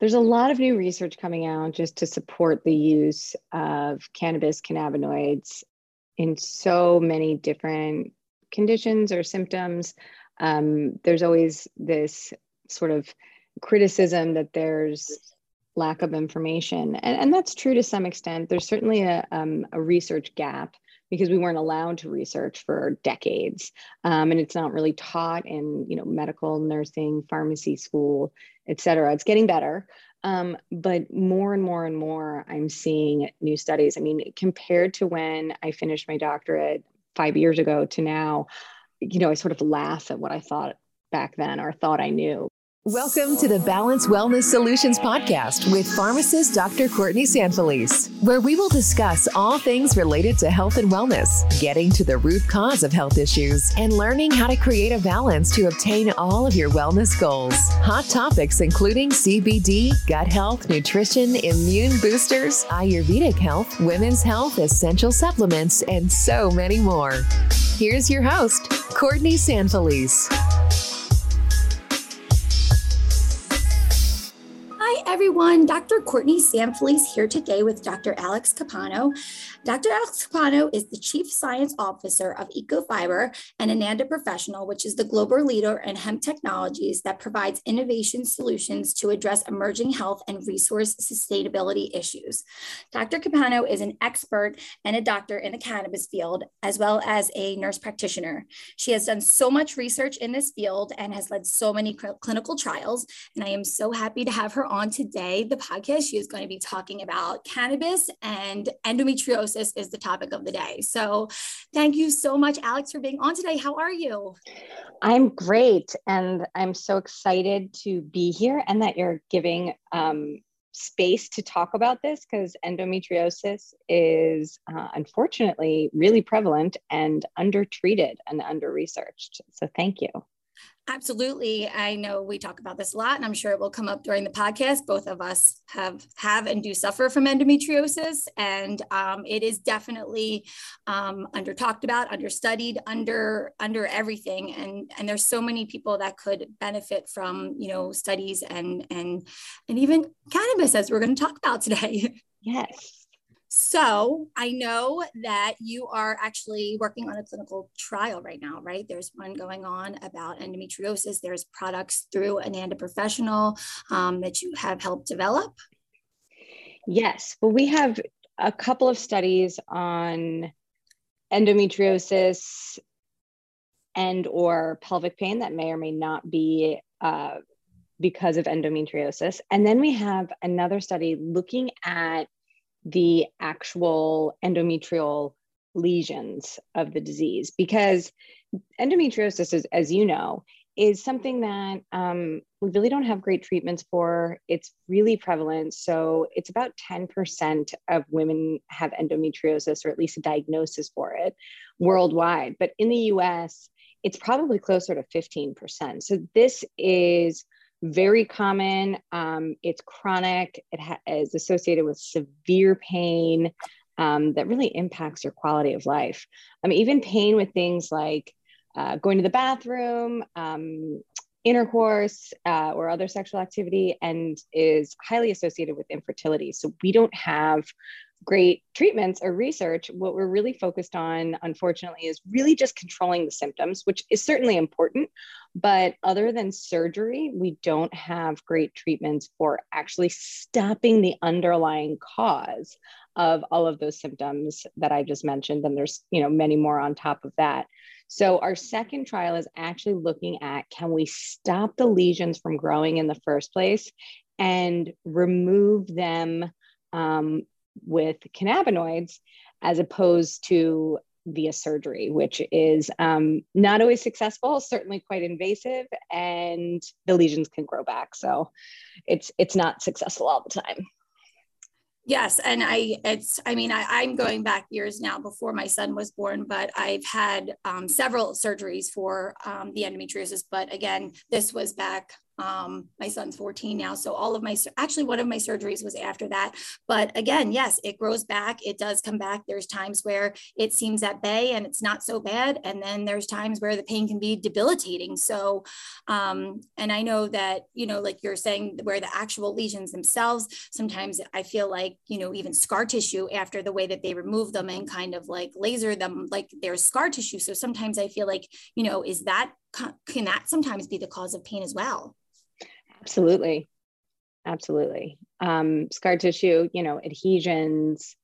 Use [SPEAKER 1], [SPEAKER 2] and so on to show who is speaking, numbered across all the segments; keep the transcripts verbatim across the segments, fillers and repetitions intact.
[SPEAKER 1] There's a lot of new research coming out just to support the use of cannabis cannabinoids in so many different conditions or symptoms. Um, there's always this sort of criticism that there's lack of information, and, and that's true to some extent. There's certainly a, um, a research gap because we weren't allowed to research for decades, um, and it's not really taught in you know medical, nursing, pharmacy school, et cetera. It's getting better, um, but more and more and more, I'm seeing new studies. I mean, compared to when I finished my doctorate five years ago to now, you know, I sort of laugh at what I thought back then or thought I knew.
[SPEAKER 2] Welcome to the Balance Wellness Solutions podcast with pharmacist Doctor Courtney Sanfelice, where we will discuss all things related to health and wellness, getting to the root cause of health issues, and learning how to create a balance to obtain all of your wellness goals. Hot topics including C B D, gut health, nutrition, immune boosters, Ayurvedic health, women's health, essential supplements, and so many more. Here's your host, Courtney Sanfelice.
[SPEAKER 3] Hi everyone, Doctor Courtney Sanfelice here today with Doctor Alex Capano. Doctor Alex Capano is the Chief Science Officer of Ecofiber and Ananda Professional, which is the global leader in hemp technologies that provides innovation solutions to address emerging health and resource sustainability issues. Doctor Capano is an expert and a doctor in the cannabis field, as well as a nurse practitioner. She has done so much research in this field and has led so many cl- clinical trials, and I am so happy to have her on today. The podcast, she is going to be talking about cannabis, and endometriosis is the topic of the day. So thank you so much, Alex, for being on today. How are you?
[SPEAKER 1] I'm great. And I'm so excited to be here and that you're giving um, space to talk about this, because endometriosis is uh, unfortunately really prevalent and undertreated and under-researched. So thank you.
[SPEAKER 3] Absolutely. I know we talk about this a lot, and I'm sure it will come up during the podcast. Both of us have have and do suffer from endometriosis, and um, it is definitely um, under talked about, understudied, under under everything. And and there's so many people that could benefit from you know studies and and and even cannabis, as we're going to talk about today.
[SPEAKER 1] Yes.
[SPEAKER 3] So I know that you are actually working on a clinical trial right now, right? There's one going on about endometriosis. There's products through Ananda Professional um, that you have helped develop.
[SPEAKER 1] Yes. Well, we have a couple of studies on endometriosis and or pelvic pain that may or may not be uh, because of endometriosis. And then we have another study looking at the actual endometrial lesions of the disease, because endometriosis is, as you know, is something that um, we really don't have great treatments for. It's really prevalent. So it's about ten percent of women have endometriosis, or at least a diagnosis for it worldwide. But in the U S, it's probably closer to fifteen percent. So this is very common. Um, it's chronic. It ha- is associated with severe pain um, that really impacts your quality of life. I mean, even pain with things like uh, going to the bathroom, um, intercourse, uh, or other sexual activity, and is highly associated with infertility. So we don't have great treatments or research. What we're really focused on, unfortunately, is really just controlling the symptoms, which is certainly important. But other than surgery, we don't have great treatments for actually stopping the underlying cause of all of those symptoms that I just mentioned. And there's, you know, many more on top of that. So our second trial is actually looking at, can we stop the lesions from growing in the first place and remove them um, with cannabinoids, as opposed to via surgery, which is um, not always successful, certainly quite invasive, and the lesions can grow back. So it's it's not successful all the time.
[SPEAKER 3] Yes. And I, it's, I mean, I, I'm going back years now before my son was born, but I've had um, several surgeries for um, the endometriosis. But again, this was back Um, my son's fourteen now. So all of my, actually one of my surgeries was after that. But again, yes, it grows back. It does come back. There's times where it seems at bay and it's not so bad. And then there's times where the pain can be debilitating. So, um, and I know that, you know, like you're saying, where the actual lesions themselves, sometimes I feel like, you know, even scar tissue after the way that they remove them and kind of like laser them, like there's scar tissue. So sometimes I feel like, you know, is that, can that sometimes be the cause of pain as well?
[SPEAKER 1] Absolutely. Absolutely. Um, scar tissue, you know, adhesions,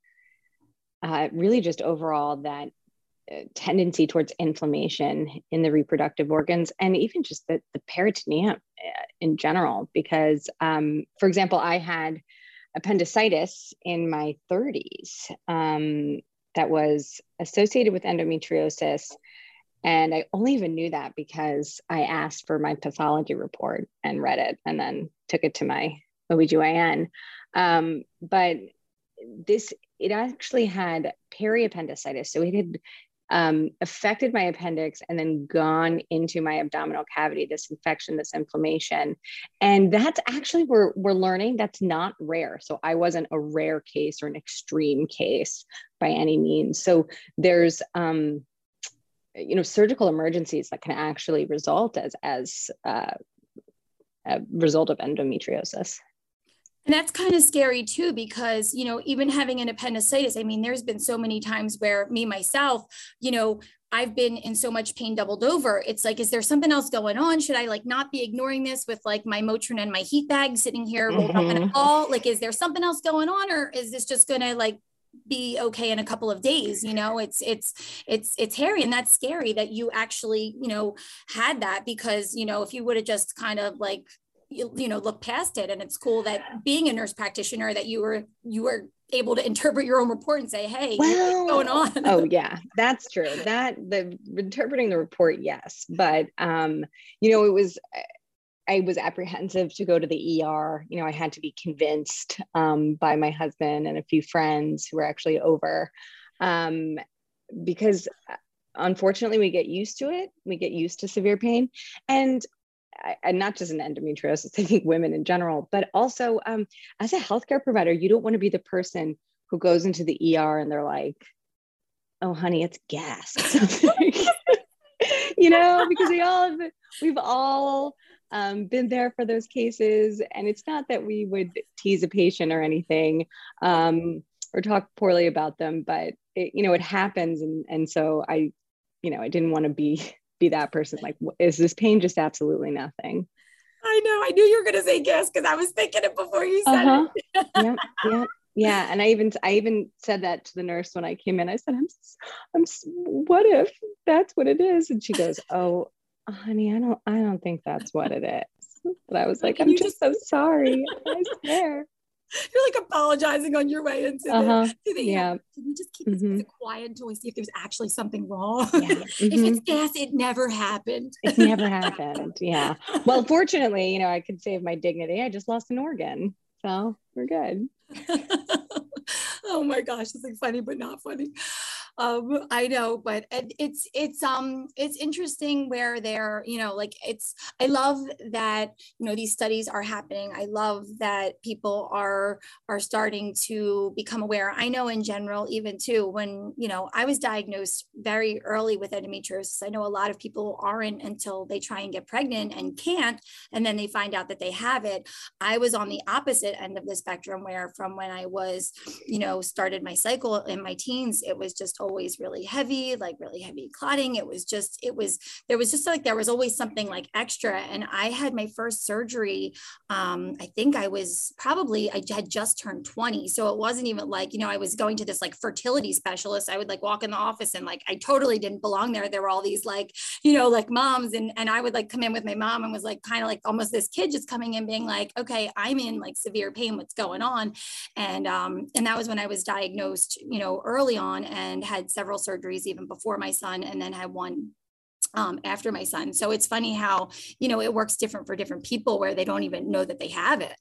[SPEAKER 1] uh, really just overall that uh, tendency towards inflammation in the reproductive organs, and even just the, the peritoneum uh, in general. Because, um, for example, I had appendicitis in my thirties um, that was associated with endometriosis. And I only even knew that because I asked for my pathology report and read it and then took it to my O B G Y N. Um, but this, it actually had periappendicitis. So it had um, affected my appendix and then gone into my abdominal cavity, this infection, this inflammation. And that's actually, we're, we're learning that's not rare. So I wasn't a rare case or an extreme case by any means. So there's, um, you know, surgical emergencies that can actually result as, as uh, a result of endometriosis.
[SPEAKER 3] And that's kind of scary too, because, you know, even having an appendicitis, I mean, there's been so many times where me, myself, you know, I've been in so much pain doubled over. It's like, is there something else going on? Should I like not be ignoring this with like my Motrin and my heat bag sitting here rolled mm-hmm. up in a ball? Like, is there something else going on, or is this just going to like be okay in a couple of days? You know, it's, it's, it's, it's hairy, and that's scary that you actually, you know, had that, because, you know, if you would have just kind of like, you, you know, look past it. And it's cool that being a nurse practitioner that you were, you were able to interpret your own report and say, hey,
[SPEAKER 1] well,
[SPEAKER 3] what's going on?
[SPEAKER 1] Oh yeah, that's true. That the interpreting the report. Yes. But, um, you know, it was, I was apprehensive to go to the E R. You know, I had to be convinced um, by my husband and a few friends who were actually over, um, because unfortunately we get used to it. We get used to severe pain, and, and not just in endometriosis, I think women in general, but also um, as a healthcare provider, you don't want to be the person who goes into the E R and they're like, oh, honey, it's gas or something. You know, because we all, have, we've all um, been there for those cases. And it's not that we would tease a patient or anything um, or talk poorly about them, but it, you know, it happens. And, and so I, you know, I didn't want to be, be that person. Like, is this pain just absolutely nothing?
[SPEAKER 3] I know, I knew you were going to say gas, because I was thinking it before you said
[SPEAKER 1] uh-huh.
[SPEAKER 3] it.
[SPEAKER 1] Yeah, yeah. Yeah, and I even I even said that to the nurse when I came in. I said, "I'm, I'm. What if that's what it is?" And she goes, "Oh, honey, I don't, I don't think that's what it is." But I was like, "I'm just, just so sorry. I swear."
[SPEAKER 3] You're like apologizing on your way into
[SPEAKER 1] uh-huh.
[SPEAKER 3] the, to the
[SPEAKER 1] yeah.
[SPEAKER 3] Can we just keep mm-hmm. this quiet until we see if there's actually something wrong?
[SPEAKER 1] Yeah. Mm-hmm.
[SPEAKER 3] If it's gas, it never happened.
[SPEAKER 1] It never happened. Yeah. Well, fortunately, you know, I could save my dignity. I just lost an organ, so we're good.
[SPEAKER 3] Oh my gosh, it's like funny but not funny. Um, I know, but it's it's um it's interesting where they're, you know, like it's, I love that, you know, these studies are happening. I love that people are are starting to become aware. I know in general, even too, when, you know, I was diagnosed very early with endometriosis. I know a lot of people aren't until they try and get pregnant and can't, and then they find out that they have it. I was on the opposite end of the spectrum, where from when I was, you know, started my cycle in my teens, it was just always really heavy, like really heavy clotting. It was just, it was, there was just like, there was always something like extra. And I had my first surgery. Um, I think I was probably, I had just turned twenty. So it wasn't even like, you know, I was going to this like fertility specialist. I would like walk in the office and like, I totally didn't belong there. There were all these like, you know, like moms, and, and I would like come in with my mom and was like, kind of like almost this kid just coming in being like, okay, I'm in like severe pain, what's going on? And, um, and that was when I was diagnosed, you know, early on, and had several surgeries even before my son, and then had one um, after my son. So it's funny how, you know, it works different for different people, where they don't even know that they have it.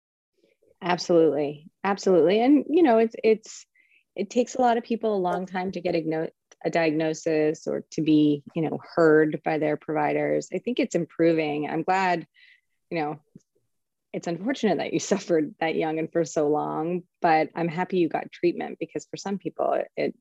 [SPEAKER 1] Absolutely. Absolutely. And, you know, it's, it's, it takes a lot of people a long time to get a, a diagnosis or to be, you know, heard by their providers. I think it's improving. I'm glad you know, it's unfortunate that you suffered that young and for so long, but I'm happy you got treatment, because for some people it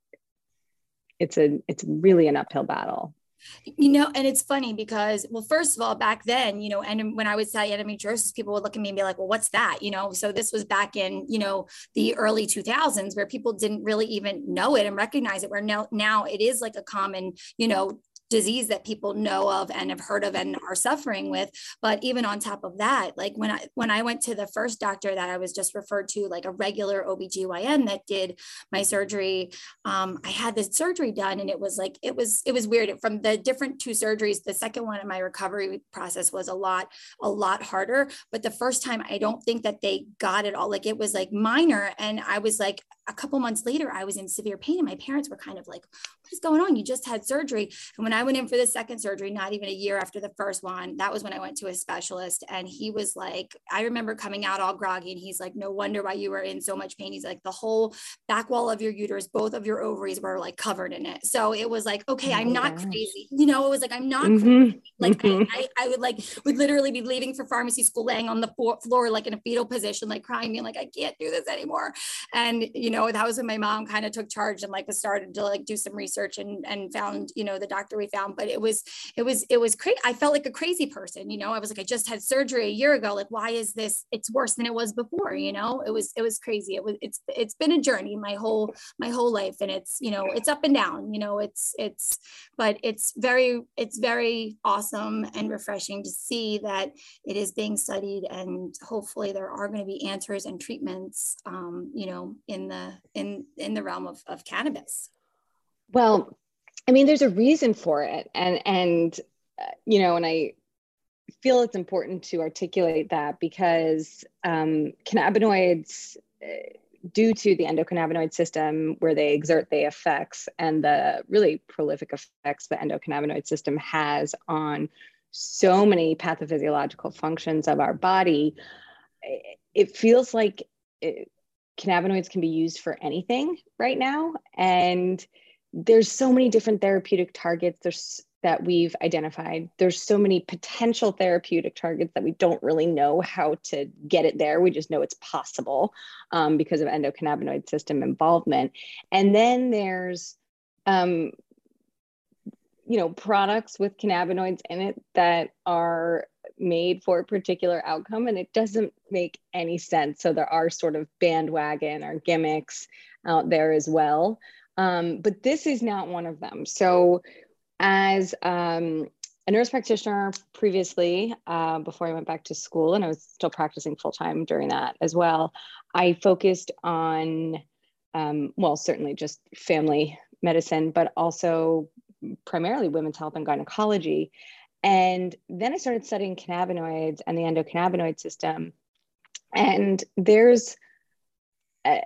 [SPEAKER 1] it's a it's really an uphill battle.
[SPEAKER 3] You know, and it's funny because, well, first of all, back then, you know, and when I would say endometriosis, people would look at me and be like, well, what's that? You know, so this was back in, you know, the early two thousands, where people didn't really even know it and recognize it, where now, now it is like a common, you know, disease that people know of and have heard of and are suffering with. But even on top of that, like when I when I went to the first doctor that I was just referred to, like a regular O B G Y N that did my surgery, um, I had this surgery done, and it was like, it was, it was weird. From the different two surgeries, the second one in my recovery process was a lot, a lot harder. But the first time, I don't think that they got it all. Like it was like minor. And I was like, a couple months later, I was in severe pain, and my parents were kind of like, what is going on? You just had surgery. And when I went in for the second surgery, not even a year after the first one, that was when I went to a specialist. And he was like, I remember coming out all groggy, and he's like, no wonder why you were in so much pain. He's like, the whole back wall of your uterus, both of your ovaries were like covered in it. So it was like, okay, I'm not crazy. You know, it was like, I'm not
[SPEAKER 1] Mm-hmm.
[SPEAKER 3] crazy. Like
[SPEAKER 1] Mm-hmm.
[SPEAKER 3] I, I, I would like, would literally be leaving for pharmacy school, laying on the floor, like in a fetal position, like crying, being like, I can't do this anymore. And, you know, that was when my mom kind of took charge and like was started to like do some research and, and found, you know, the doctor we found. But it was, it was, it was crazy. I felt like a crazy person, you know, I was like, I just had surgery a year ago. Like, why is this? It's worse than it was before, you know, it was, it was crazy. It was, it's, it's been a journey my whole, my whole life. And it's, you know, it's up and down, you know, it's, it's, but it's very, it's very awesome and refreshing to see that it is being studied, and hopefully there are going to be answers and treatments, um, you know, in the, in, in the realm of, of cannabis.
[SPEAKER 1] Well, I mean, there's a reason for it. And, and, uh, you know, and I feel it's important to articulate that, because um, cannabinoids, uh, due to the endocannabinoid system, where they exert the effects and the really prolific effects the endocannabinoid system has on so many pathophysiological functions of our body, it feels like it, cannabinoids can be used for anything right now. And there's so many different therapeutic targets there's that we've identified. There's so many potential therapeutic targets that we don't really know how to get it there. We just know it's possible um, because of endocannabinoid system involvement. And then there's, um, you know, products with cannabinoids in it that are made for a particular outcome, and it doesn't make any sense. So there are sort of bandwagon or gimmicks out there as well. Um, but this is not one of them. So as um, a nurse practitioner previously, uh, before I went back to school, and I was still practicing full-time during that as well, I focused on, um, well, certainly just family medicine, but also primarily women's health and gynecology. And then I started studying cannabinoids and the endocannabinoid system. And there's a,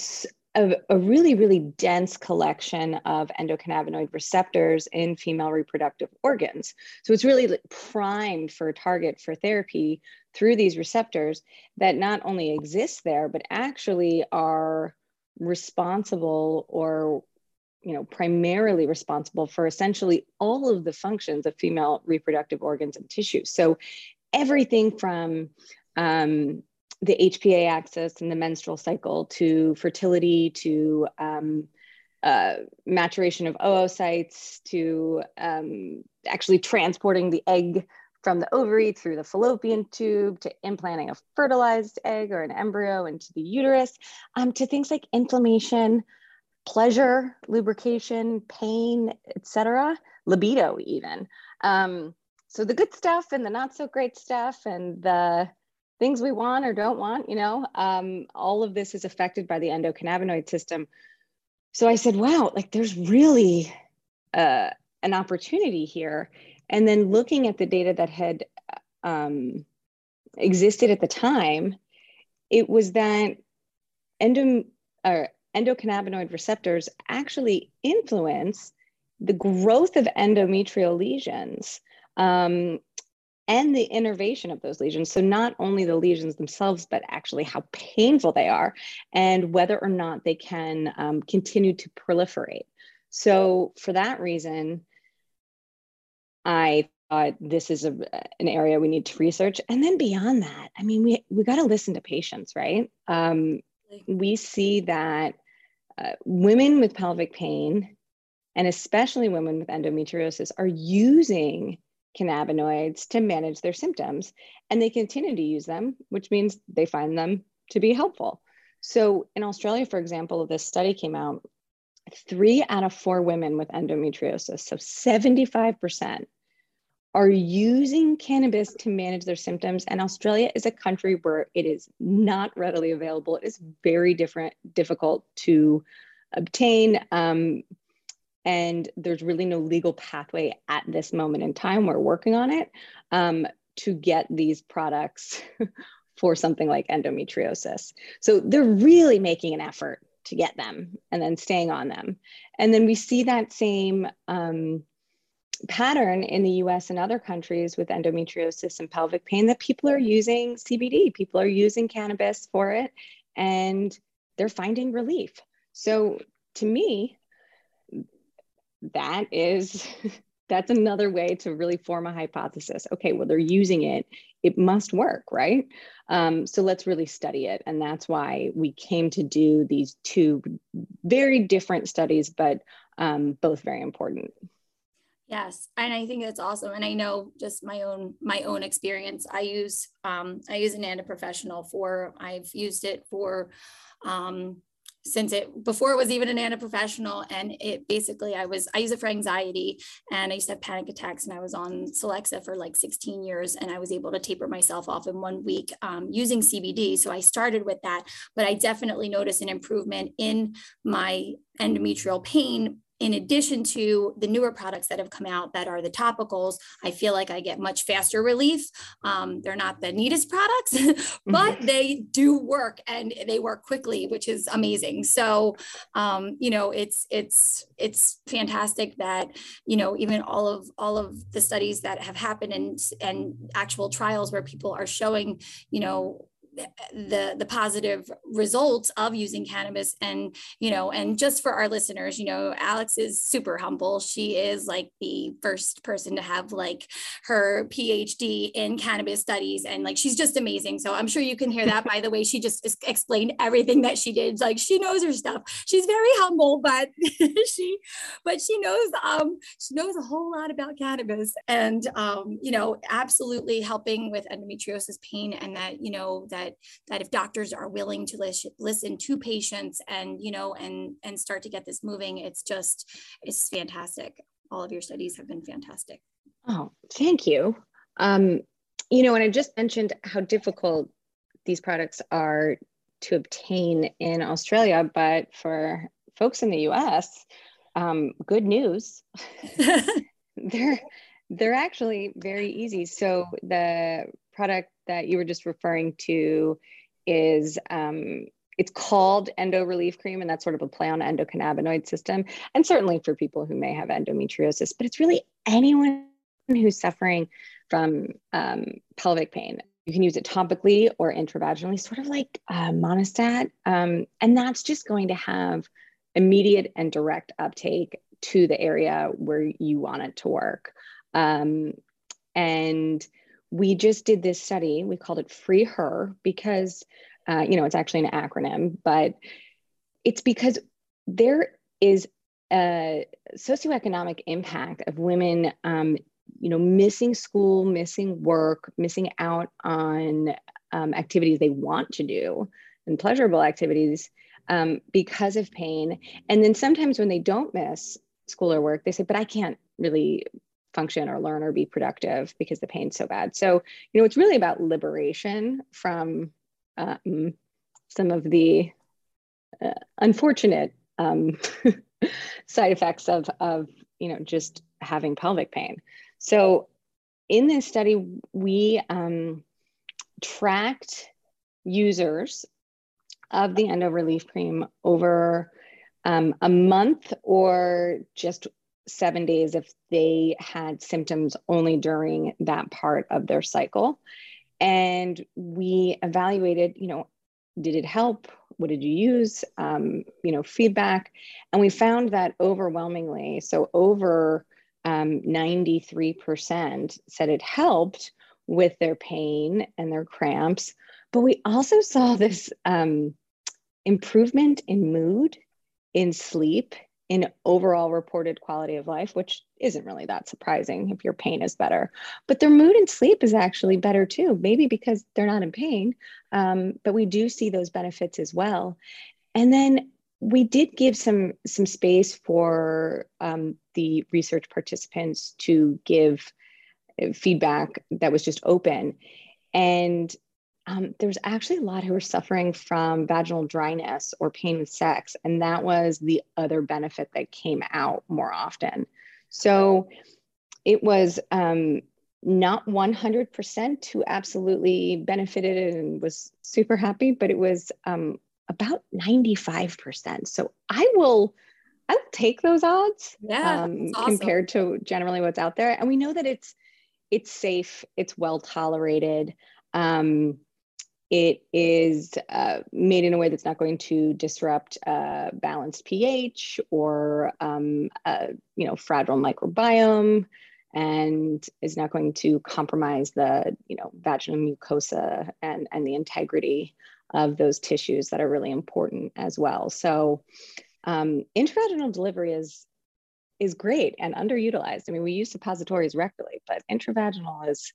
[SPEAKER 1] a, a really, really dense collection of endocannabinoid receptors in female reproductive organs. So it's really primed for a target for therapy through these receptors that not only exist there, but actually are responsible, or you know, primarily responsible for essentially all of the functions of female reproductive organs and tissues. So everything from um, the H P A axis and the menstrual cycle, to fertility, to um, uh, maturation of oocytes, to um, actually transporting the egg from the ovary through the fallopian tube, to implanting a fertilized egg or an embryo into the uterus, um, to things like inflammation, pleasure, lubrication, pain, et cetera, libido even. Um, so the good stuff and the not so great stuff and the things we want or don't want, you know, um, all of this is affected by the endocannabinoid system. So I said, wow, like there's really uh, an opportunity here. And then looking at the data that had um, existed at the time, it was that endo, uh, endocannabinoid receptors actually influence the growth of endometrial lesions um, and the innervation of those lesions. So not only the lesions themselves, but actually how painful they are and whether or not they can um, continue to proliferate. So for that reason, I uh, this is a, an area we need to research. And then beyond that, I mean, we, we got to listen to patients, right? Um, we see that uh, women with pelvic pain, and especially women with endometriosis, are using cannabinoids to manage their symptoms, and they continue to use them, which means they find them to be helpful. So in Australia, for example, this study came out, three out of four women with endometriosis, so seventy-five percent, are using cannabis to manage their symptoms. And Australia is a country where it is not readily available. It is very different, difficult to obtain. Um, and there's really no legal pathway at this moment in time. We're working on it um, to get these products for something like endometriosis. So they're really making an effort to get them and then staying on them. And then we see that same um, pattern in the U S and other countries with endometriosis and pelvic pain, that people are using C B D, people are using cannabis for it, and they're finding relief. So to me, that is, that's another way to really form a hypothesis. Okay, well, they're using it, it must work, right? Um, so let's really study it. And that's why we came to do these two very different studies, but um, both very important.
[SPEAKER 3] Yes, and I think that's awesome. And I know just my own my own experience. I use um, I use Ananda Professional for I've used it for um, since it before it was even Ananda Professional, and it basically I was I use it for anxiety, and I used to have panic attacks, and I was on Celexa for like sixteen years, and I was able to taper myself off in one week um, using C B D. So I started with that, but I definitely noticed an improvement in my endometrial pain. In addition to the newer products that have come out that are the topicals, I feel like I get much faster relief. Um, they're not the neatest products, but mm-hmm. they do work, and they work quickly, which is amazing. So, um, you know, it's it's it's fantastic that, you know, even all of all of the studies that have happened and and actual trials where people are showing, you know, the the positive results of using cannabis. And you know, and just for our listeners, you know, Alex is super humble. She is like the first person to have like her P H D in cannabis studies, and like she's just amazing. So I'm sure you can hear that by the way she just explained everything that she did. Like she knows her stuff. She's very humble, but she but she knows um she knows a whole lot about cannabis, and um you know, absolutely helping with endometriosis pain. And that, you know, that that if doctors are willing to lis- listen to patients and, you know, and, and start to get this moving, it's just, it's fantastic. All of your studies have been fantastic.
[SPEAKER 1] Oh, thank you. Um, you know, and I just mentioned how difficult these products are to obtain in Australia, but for folks in the U S, um, good news. they're, they're actually very easy. So the product that you were just referring to is, um, it's called Endo Relief Cream, and that's sort of a play on endocannabinoid system. And certainly for people who may have endometriosis, but it's really anyone who's suffering from um, pelvic pain. You can use it topically or intravaginally, sort of like uh, Monistat. Um, and that's just going to have immediate and direct uptake to the area where you want it to work. Um, and we just did this study, we called it Free Her, because, uh, you know, it's actually an acronym, but it's because there is a socioeconomic impact of women, um, you know, missing school, missing work, missing out on um, activities they want to do and pleasurable activities um, because of pain. And then sometimes when they don't miss school or work, they say, but I can't really function or learn or be productive because the pain's so bad. So, you know, it's really about liberation from um, some of the uh, unfortunate um, side effects of, of, you know, just having pelvic pain. So in this study, we um, tracked users of the Endo Relief Cream over um, a month or just seven days if they had symptoms only during that part of their cycle. And we evaluated, you know, did it help? What did you use? Um, you know, feedback. And we found that overwhelmingly, so over um, ninety-three percent said it helped with their pain and their cramps. But we also saw this um, improvement in mood, in sleep, in overall reported quality of life, which isn't really that surprising if your pain is better. But their mood and sleep is actually better too, maybe because they're not in pain, um, but we do see those benefits as well. And then we did give some, some space for um, the research participants to give feedback that was just open. And Um, there was actually a lot who were suffering from vaginal dryness or pain with sex, and that was the other benefit that came out more often. So it was um, not one hundred percent who absolutely benefited and was super happy, but it was um, about ninety-five percent. So I will, I'll take those odds
[SPEAKER 3] Yeah,
[SPEAKER 1] um,
[SPEAKER 3] awesome.
[SPEAKER 1] compared to generally what's out there. And we know that it's it's safe, it's well tolerated. Um, It is uh, made in a way that's not going to disrupt uh, balanced pH or, um, uh, you know, fragile microbiome, and is not going to compromise the, you know, vaginal mucosa and, and the integrity of those tissues that are really important as well. So um, intravaginal delivery is, is great and underutilized. I mean, we use suppositories rectally, but intravaginal is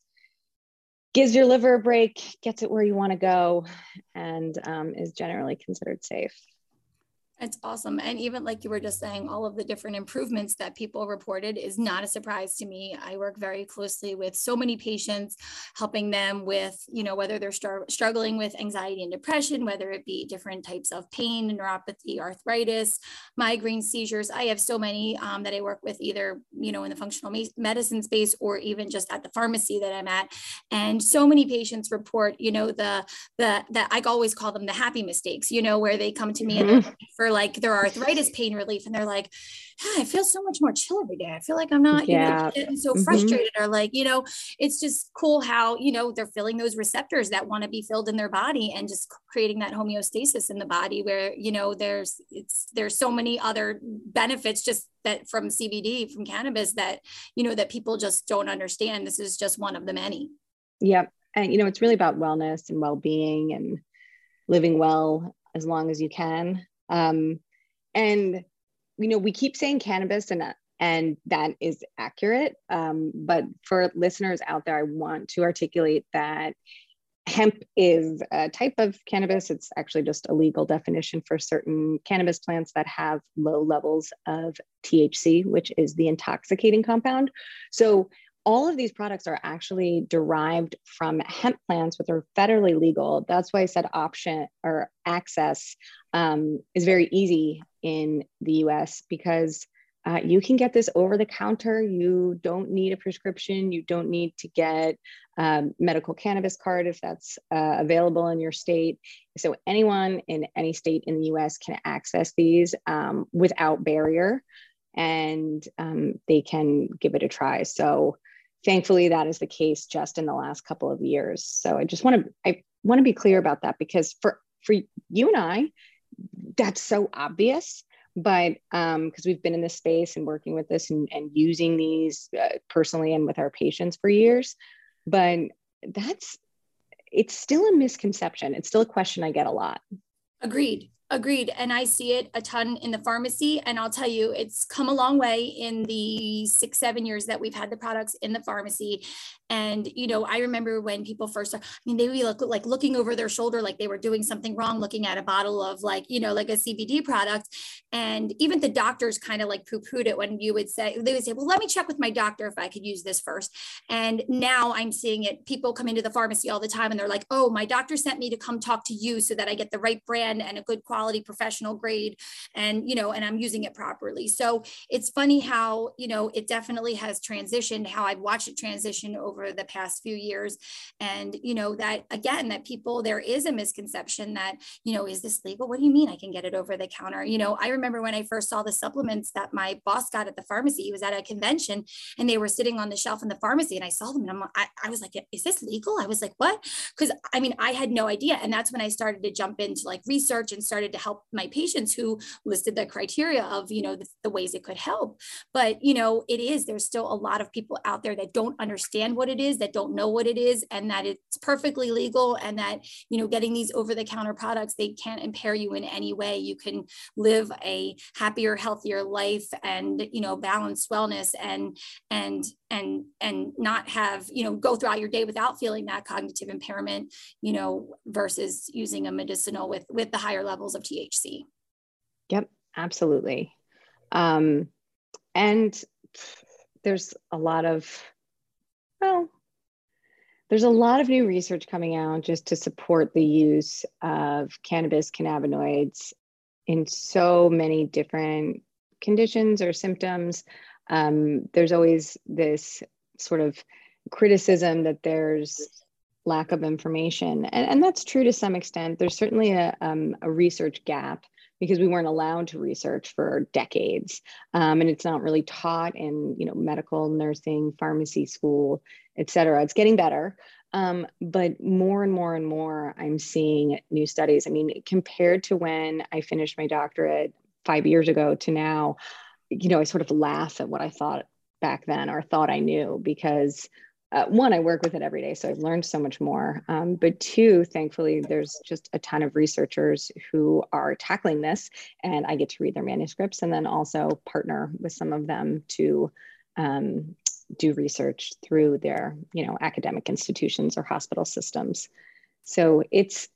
[SPEAKER 1] gives your liver a break, gets it where you want to go, and um, is generally considered safe.
[SPEAKER 3] It's awesome. And even like you were just saying, all of the different improvements that people reported is not a surprise to me. I work very closely with so many patients, helping them with, you know, whether they're str- struggling with anxiety and depression, whether it be different types of pain, neuropathy, arthritis, migraine, seizures. I have so many um, that I work with either, you know, in the functional medicine space or even just at the pharmacy that I'm at. And so many patients report, you know, the, the, that I always call them the happy mistakes, you know, where they come to me mm-hmm. and they're for like their arthritis pain relief. And they're like, ah, I feel so much more chill every day. I feel like I'm not, you yeah. know, getting so mm-hmm. frustrated, or like, you know, it's just cool how, you know, they're filling those receptors that want to be filled in their body and just creating that homeostasis in the body where, you know, there's, it's, there's so many other benefits just that from C B D, from cannabis that, you know, that people just don't understand. This is just one of the many.
[SPEAKER 1] Yep. And, you know, it's really about wellness and well-being and living well as long as you can. Um, and, you know, we keep saying cannabis and, and that is accurate. Um, but for listeners out there, I want to articulate that hemp is a type of cannabis. It's actually just a legal definition for certain cannabis plants that have low levels of T H C, which is the intoxicating compound. So all of these products are actually derived from hemp plants, which are federally legal. That's why I said option or access um, is very easy in the U S because uh, you can get this over the counter. You don't need a prescription. You don't need to get um, medical cannabis card if that's uh, available in your state. So anyone in any state in the U S can access these um, without barrier, and um, they can give it a try. So thankfully, that is the case just in the last couple of years. So I just want to I want to be clear about that, because for for you and I, that's so obvious. But um, because we've been in this space and working with this and, and using these uh, personally and with our patients for years, but that's it's still a misconception. It's still a question I get a lot.
[SPEAKER 3] Agreed. Agreed. And I see it a ton in the pharmacy. And I'll tell you, it's come a long way in the six, seven years that we've had the products in the pharmacy. And, you know, I remember when people first, I mean, they would be look, like looking over their shoulder, like they were doing something wrong, looking at a bottle of like, you know, like a C B D product. And even the doctors kind of like poo-pooed it when you would say, they would say, well, let me check with my doctor if I could use this first. And now I'm seeing it. People come into the pharmacy all the time and they're like, oh, my doctor sent me to come talk to you so that I get the right brand and a good quality professional grade, and, you know, and I'm using it properly. So it's funny how, you know, it definitely has transitioned, how I've watched it transition over the past few years. And, you know, that again, that people, there is a misconception that, you know, is this legal? What do you mean I can get it over the counter? You know, I remember when I first saw the supplements that my boss got at the pharmacy. He was at a convention and they were sitting on the shelf in the pharmacy, and I saw them and I'm, I, I was like, is this legal? I was like, what? Because I mean, I had no idea. And that's when I started to jump into like research and started started to help my patients who listed the criteria of, you know, the, the ways it could help. But, you know, it is, there's still a lot of people out there that don't understand what it is, that don't know what it is, and that it's perfectly legal, and that, you know, getting these over-the-counter products, they can't impair you in any way. You can live a happier, healthier life and, you know, balanced wellness and, and, and, and not have, you know, go throughout your day without feeling that cognitive impairment, you know, versus using a medicinal with, with the higher levels of T H C.
[SPEAKER 1] Yep, absolutely. Um, and there's a lot of, well, there's a lot of new research coming out just to support the use of cannabis cannabinoids in so many different conditions or symptoms. Um, there's always this sort of criticism that there's lack of information. And, and that's true to some extent. There's certainly a, um, a research gap because we weren't allowed to research for decades. Um, and it's not really taught in, you know, medical, nursing, pharmacy school, et cetera. It's getting better. Um, but more and more and more, I'm seeing new studies. I mean, compared to when I finished my doctorate five years ago to now, you know, I sort of laugh at what I thought back then or thought I knew because Uh, one, I work with it every day, so I've learned so much more. Um, but two, thankfully, there's just a ton of researchers who are tackling this, and I get to read their manuscripts and then also partner with some of them to um, do research through their, you know, academic institutions or hospital systems. So it's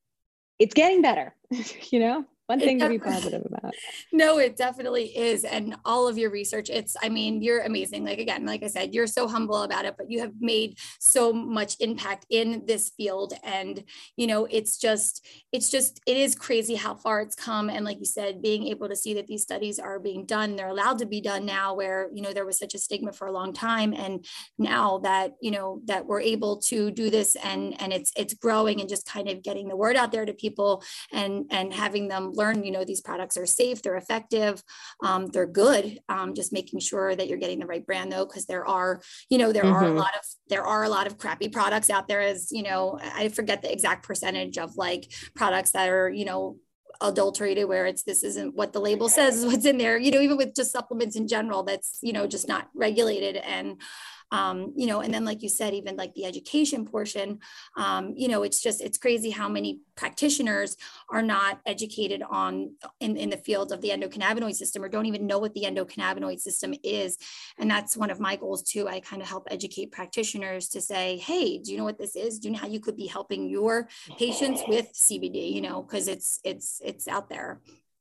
[SPEAKER 1] it's getting better, you know. One thing to be positive about.
[SPEAKER 3] No, it definitely is. And all of your research, it's, I mean, you're amazing. Like, again, like I said, you're so humble about it, but you have made so much impact in this field. And, you know, it's just, it's just, it is crazy how far it's come. And like you said, being able to see that these studies are being done, they're allowed to be done now where, you know, there was such a stigma for a long time. And now that, you know, that we're able to do this and, and it's, it's growing and just kind of getting the word out there to people and, and having them learn, you know, these products are safe, they're effective, um, they're good. Um, just making sure that you're getting the right brand though, because there are, you know, there mm-hmm. are a lot of, there are a lot of crappy products out there as, you know, I forget the exact percentage of like products that are, you know, adulterated where it's, this isn't what the label says is what's in there, you know, even with just supplements in general, that's, you know, just not regulated. And, um, you know, and then like you said, even like the education portion, um, you know, it's just, it's crazy how many practitioners are not educated on in, in the field of the endocannabinoid system or don't even know what the endocannabinoid system is. And that's one of my goals too. I kind of help educate practitioners to say, hey, do you know what this is? Do you know how you could be helping your patients with C B D, you know, because it's, it's, it's out there.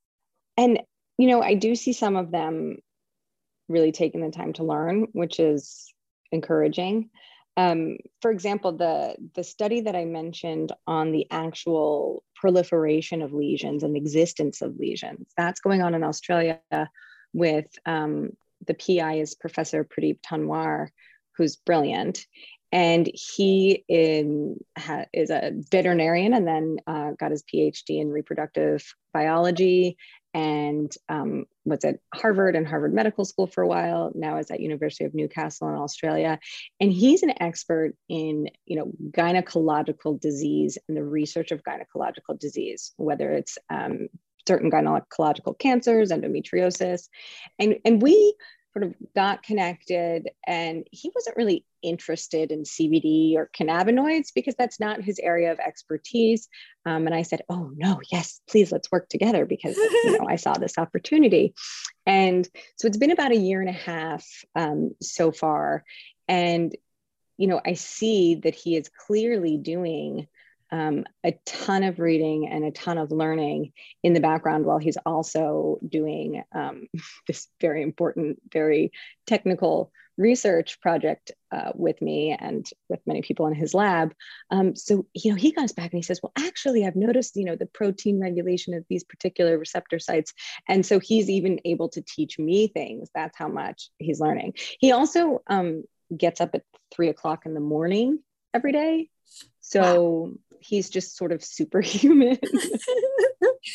[SPEAKER 1] And, you know, I do see some of them really taking the time to learn, which is encouraging. Um, for example, the, the study that I mentioned on the actual proliferation of lesions and existence of lesions, that's going on in Australia with um, the P I is Professor Pradeep Tanwar, who's brilliant. And he in, ha, is a veterinarian and then uh, got his PhD in reproductive biology and um, was at Harvard and Harvard Medical School for a while, now is at University of Newcastle in Australia. And he's an expert in, you know, gynecological disease and the research of gynecological disease, whether it's um, certain gynecological cancers, endometriosis. And, and we sort of got connected and he wasn't really interested in C B D or cannabinoids because that's not his area of expertise. Um, and I said, oh no, yes, please let's work together because, you know, I saw this opportunity. And so it's been about a year and a half um, so far. And, you know, I see that he is clearly doing Um, a ton of reading and a ton of learning in the background while he's also doing um, this very important, very technical research project uh, with me and with many people in his lab. Um, so, you know, he comes back and he says, well, actually, I've noticed, you know, the protein regulation of these particular receptor sites. And so he's even able to teach me things. That's how much he's learning. He also um, gets up at three o'clock in the morning every day. So wow. He's just sort of superhuman.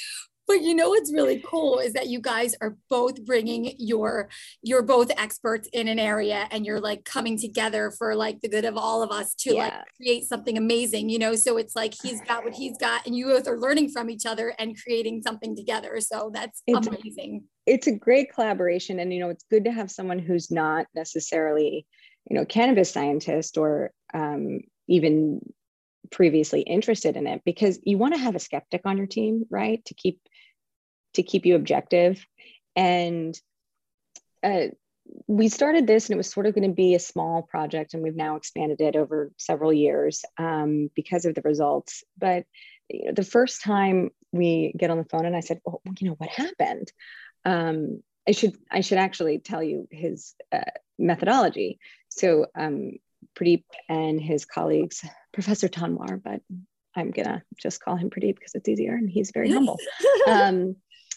[SPEAKER 3] But you know what's really cool is that you guys are both bringing your, you're both experts in an area, and you're like coming together for like the good of all of us to yeah. like create something amazing, you know? So it's like he's got what he's got, and you both are learning from each other and creating something together. So that's it's, amazing.
[SPEAKER 1] It's a great collaboration. And, you know, it's good to have someone who's not necessarily, you know, cannabis scientist or um, even previously interested in it, because you want to have a skeptic on your team, right? To keep to keep you objective. And uh, we started this, and it was sort of going to be a small project, and we've now expanded it over several years um, because of the results. But you know, the first time we get on the phone and I said, well, you know, what happened? Um, I should I should actually tell you his uh, methodology. So um, Pradeep and his colleagues, Professor Tanwar, but I'm gonna just call him Pradeep because it's easier, and he's very humble. Um,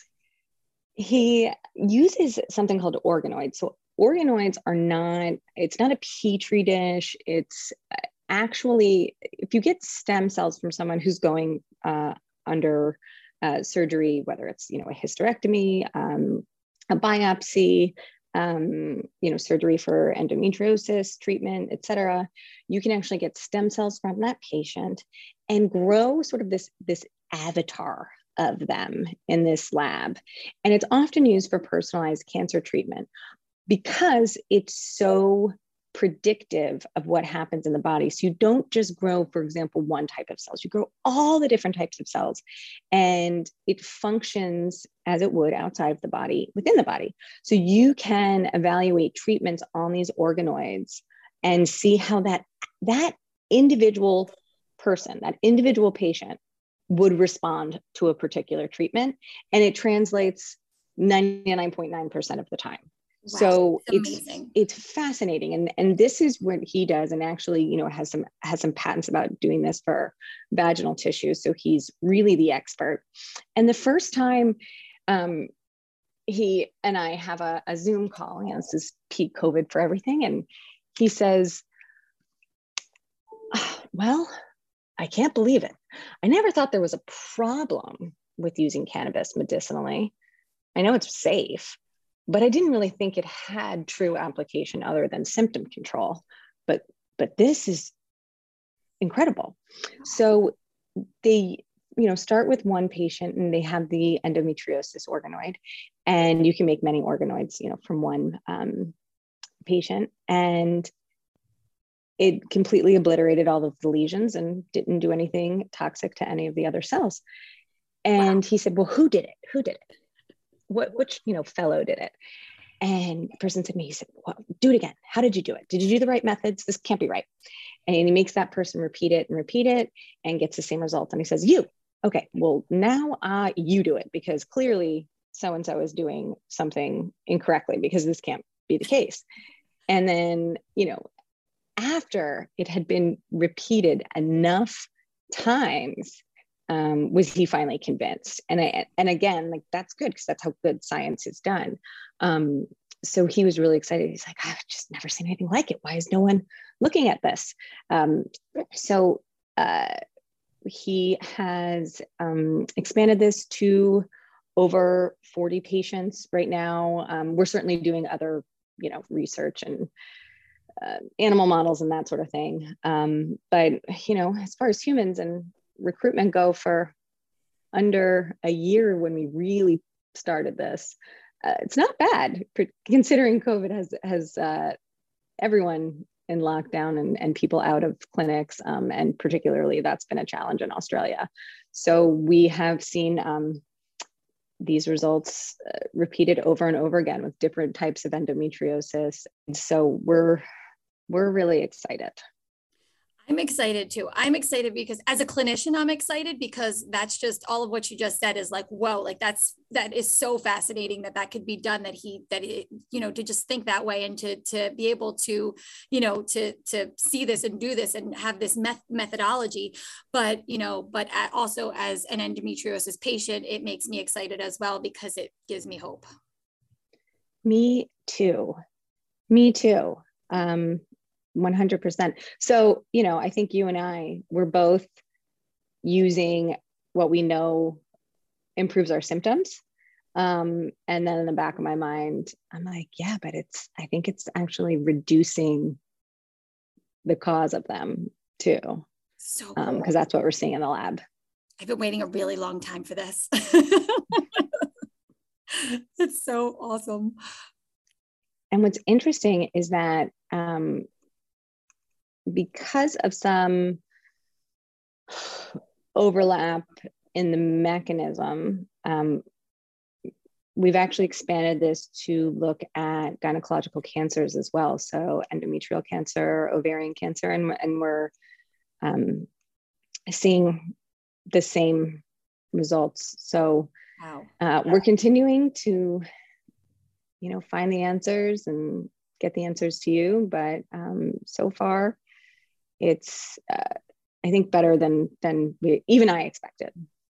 [SPEAKER 1] he uses something called organoids. So organoids are not, it's not a petri dish. It's actually, if you get stem cells from someone who's going uh, under uh, surgery, whether it's, you know, a hysterectomy, um, a biopsy, um, you know, surgery for endometriosis treatment, et cetera, you can actually get stem cells from that patient and grow sort of this, this avatar of them in this lab. And it's often used for personalized cancer treatment because it's so predictive of what happens in the body. So you don't just grow, for example, one type of cells, you grow all the different types of cells, and it functions as it would outside of the body, within the body. So you can evaluate treatments on these organoids and see how that, that individual person, that individual patient would respond to a particular treatment. And it translates ninety-nine point nine percent of the time. Wow, so it's it's fascinating. And, and this is what he does. And actually, you know, has some has some patents about doing this for vaginal tissue. So he's really the expert. And the first time um, he and I have a, a Zoom call, you know, this is peak COVID for everything. And he says, oh, well, I can't believe it. I never thought there was a problem with using cannabis medicinally. I know it's safe, but I didn't really think it had true application other than symptom control. But but this is incredible. So they, you know, start with one patient, and they have the endometriosis organoid, and you can make many organoids, you know, from one um, patient, and it completely obliterated all of the lesions and didn't do anything toxic to any of the other cells. And wow. He said, well, who did it? Who did it? What, which, you know, fellow did it? And the person said to me, he said, well, do it again. How did you do it? Did you do the right methods? This can't be right. And he makes that person repeat it and repeat it and gets the same result. And he says, you, okay, well, now uh, you do it, because clearly so-and-so is doing something incorrectly, because this can't be the case. And then, you know, after it had been repeated enough times, um, was he finally convinced. And I, and again, like, that's good, because that's how good science is done. Um, so he was really excited. He's like, I've just never seen anything like it. Why is no one looking at this? Um, so uh, he has um, expanded this to over forty patients right now. Um, we're certainly doing other, you know, research and Uh, animal models and that sort of thing. Um, but, you know, as far as humans and recruitment go, for under a year when we really started this, uh, it's not bad, considering COVID has, has uh, everyone in lockdown and, and people out of clinics. Um, and particularly that's been a challenge in Australia. So we have seen um, these results uh, repeated over and over again with different types of endometriosis. And so we're We're really excited.
[SPEAKER 3] I'm excited too. I'm excited because as a clinician, I'm excited because that's just all of what you just said is like, whoa, like that's, that is so fascinating that that could be done, that he, that it, you know, to just think that way and to, to be able to, you know, to, to see this and do this and have this meth- methodology, but, you know, but also as an endometriosis patient, it makes me excited as well, because it gives me hope.
[SPEAKER 1] Me too. Me too. Um, one hundred percent. So, you know, I think you and I, we're both using what we know improves our symptoms. Um, and then in the back of my mind, I'm like, yeah, but it's, I think it's actually reducing the cause of them too.
[SPEAKER 3] So cool.
[SPEAKER 1] Um, because that's what we're seeing in the lab.
[SPEAKER 3] I've been waiting a really long time for this. It's so awesome.
[SPEAKER 1] And what's interesting is that um, because of some overlap in the mechanism, um, we've actually expanded this to look at gynecological cancers as well. So endometrial cancer, ovarian cancer, and, and we're um, seeing the same results. So
[SPEAKER 3] wow.
[SPEAKER 1] uh, we're continuing to, you know, find the answers and get the answers to you. But um, so far, it's, uh, I think, better than, than we, even I expected.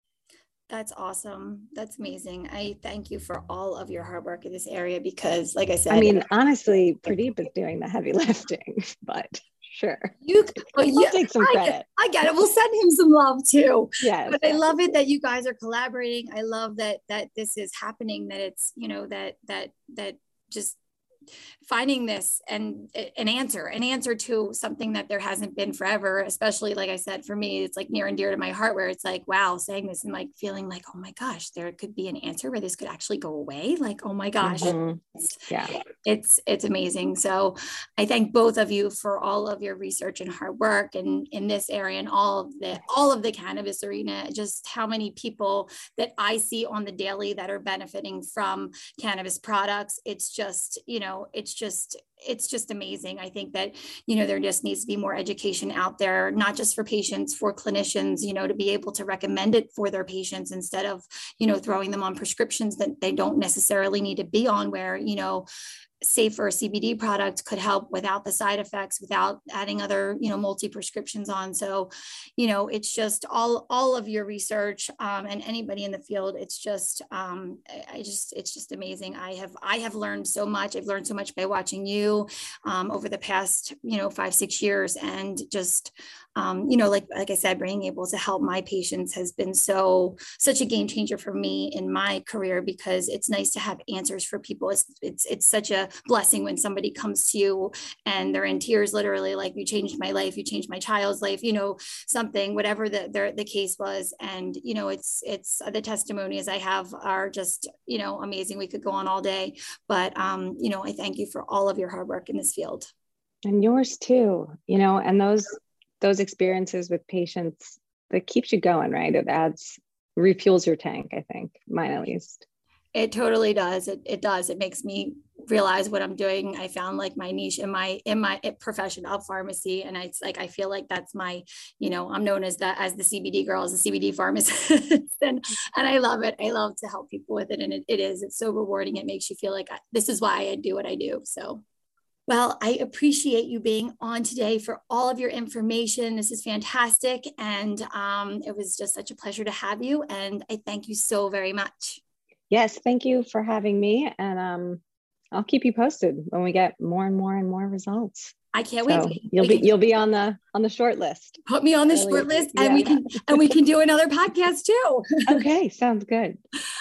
[SPEAKER 3] That's awesome. That's amazing. I thank you for all of your hard work in this area because, like I said,
[SPEAKER 1] I mean, honestly, Pradeep is doing the heavy lifting, but sure.
[SPEAKER 3] You well,
[SPEAKER 1] I'll
[SPEAKER 3] yeah,
[SPEAKER 1] take some
[SPEAKER 3] I
[SPEAKER 1] credit.
[SPEAKER 3] get, I get it. We'll send him some love too.
[SPEAKER 1] Yes.
[SPEAKER 3] But I love it that you guys are collaborating. I love that that this is happening, that it's, you know, that that that just finding this and an answer, an answer to something that there hasn't been forever, especially, like I said, for me, it's like near and dear to my heart, where it's like, wow, saying this and like feeling like, oh my gosh, there could be an answer where this could actually go away. Like, oh my gosh.
[SPEAKER 1] Mm-hmm.
[SPEAKER 3] It's,
[SPEAKER 1] yeah,
[SPEAKER 3] it's, it's amazing. So I thank both of you for all of your research and hard work and in this area and all of the, all of the cannabis arena, just how many people that I see on the daily that are benefiting from cannabis products. It's just, you know, it's just, it's just amazing. I think that, you know, there just needs to be more education out there, not just for patients, for clinicians, you know, to be able to recommend it for their patients instead of, you know, throwing them on prescriptions that they don't necessarily need to be on, where, you know, safer C B D product could help without the side effects, without adding other, you know, multi-prescriptions on. So, you know, it's just all, all of your research um, and anybody in the field, it's just, um, I just, it's just amazing. I have, I have learned so much. I've learned so much by watching you um, over the past, you know, five, six years. And just, um, you know, like, like I said, being able to help my patients has been so, such a game changer for me in my career, because it's nice to have answers for people. It's, it's, it's such a blessing when somebody comes to you and they're in tears, literally, like, you changed my life, you changed my child's life, you know, something, whatever the, the, the case was. And, you know, it's, it's the testimonies I have are just, you know, amazing. We could go on all day, but, um, you know, I thank you for all of your hard work in this field.
[SPEAKER 1] And yours too, you know, and those, those experiences with patients, that keeps you going, right? It adds, refuels your tank, I think, mine at least.
[SPEAKER 3] It totally does. It, it does. It makes me realize what I'm doing. I found like my niche in my, in my profession of pharmacy. And it's like, I feel like that's my, you know, I'm known as that, as the C B D girl, as the C B D pharmacist. and, and I love it. I love to help people with it. And it, it is, it's so rewarding. It makes you feel like I, this is why I do what I do. So, well, I appreciate you being on today for all of your information. This is fantastic. And um, it was just such a pleasure to have you. And I thank you so very much.
[SPEAKER 1] Yes, thank you for having me. And um, I'll keep you posted when we get more and more and more results.
[SPEAKER 3] I can't
[SPEAKER 1] so
[SPEAKER 3] wait.
[SPEAKER 1] You'll
[SPEAKER 3] we
[SPEAKER 1] be
[SPEAKER 3] can,
[SPEAKER 1] you'll be on the on the short list.
[SPEAKER 3] Put me on the
[SPEAKER 1] Early,
[SPEAKER 3] short list,
[SPEAKER 1] yeah.
[SPEAKER 3] and we can and we can do another podcast too.
[SPEAKER 1] Okay, sounds good.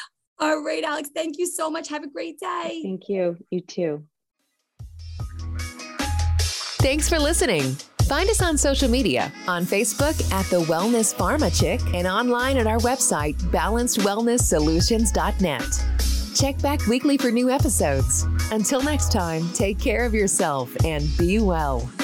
[SPEAKER 3] All right, Alex. Thank you so much. Have a great day.
[SPEAKER 1] Thank you. You too.
[SPEAKER 2] Thanks for listening. Find us on social media, on Facebook at The Wellness Pharma Chick, and online at our website, balanced wellness solutions dot net. Check back weekly for new episodes. Until next time, take care of yourself and be well.